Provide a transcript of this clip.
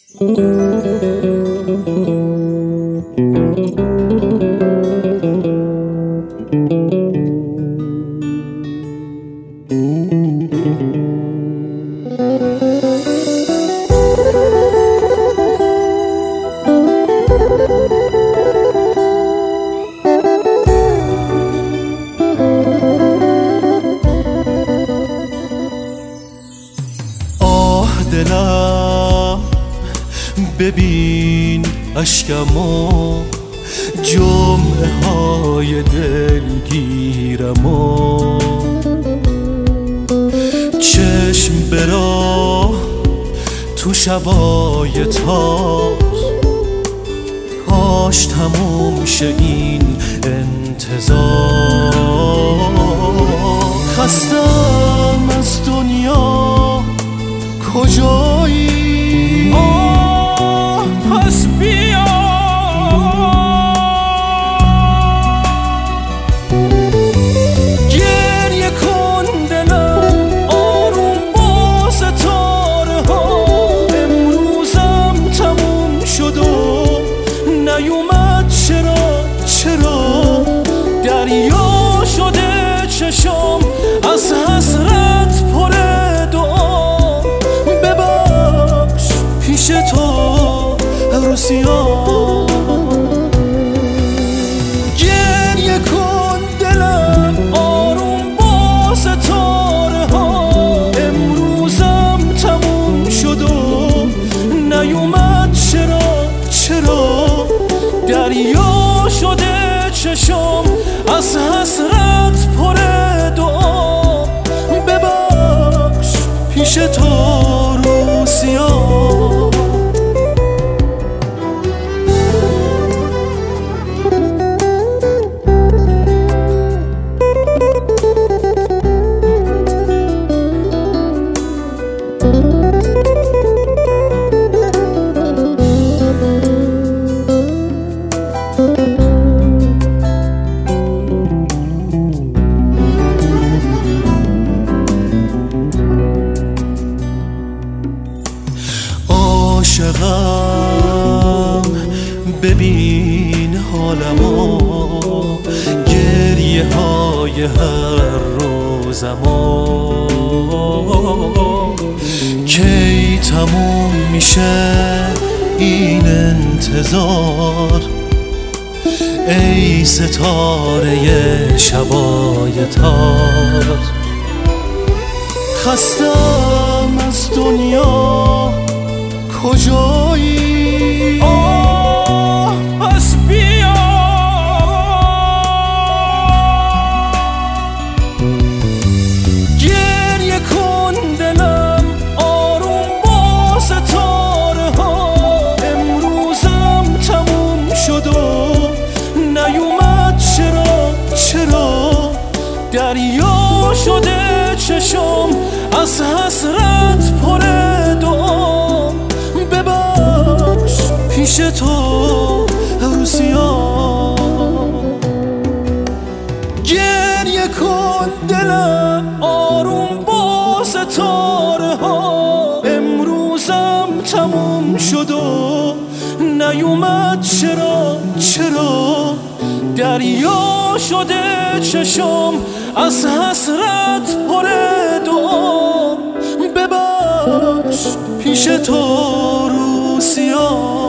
دلم ببین اشکمو، جمعه های دلگیرمو، چشم برا تو شبای تار، کاش تموم شه این انتظار. خستم از دنیا، کجایی؟ پس بیا گریه کن دلم، آروم با ستاره ها. امروزم تموم شد و نیومد، چرا دریا شده چشم از حسرت پر دعا. ببخش پیش تو عروسیام، گریه کن دلم، آروم با ستاره ها. امروزم تموم شد و نیومد، چرا دریا شده چشم از حسرت پر دعا. ببخش پیش تو عروسیام. عاشقم ببین حالمو، گریه های هر روزمو، کی تموم میشه این انتظار؟ ای ستاره شبای تار، خستم از دنیا، کجایی؟ پس بیا گریه کن دلم، آروم با ستاره ها. امروزم تموم شد و نیومد، چرا دریا شده چشم از حسرت پر دعا. ببخش پیش تو عروسیام، گریه کن دلم، آروم با ستاره ها. امروزم تموم شد و نیومد، چرا دریا شده چشم از حسرت پر دعا. ببخش پیش تو عروسیام.